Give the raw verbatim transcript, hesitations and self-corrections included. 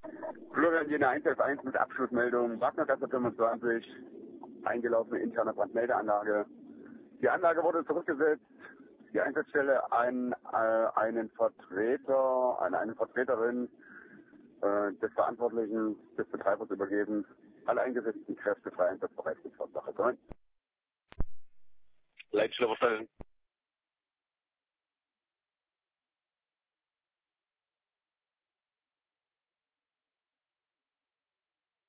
Florian Jena eins elf eins mit Abschlussmeldung. Wagnergasse fünfundzwanzig, eingelaufene interne Brandmeldeanlage. Die Anlage wurde zurückgesetzt. Die Einsatzstelle an äh, einen Vertreter, an eine Vertreterin äh, des Verantwortlichen des Betreibers übergeben. Alle eingesetzten Kräfte frei einsatzbereit sind. Sache. Leitstelle verstanden.